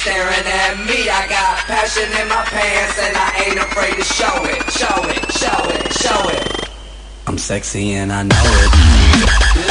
staring at me. I got passion in my pants and I ain't afraid to show it, show it, show it, show it. I'm sexy and I know it.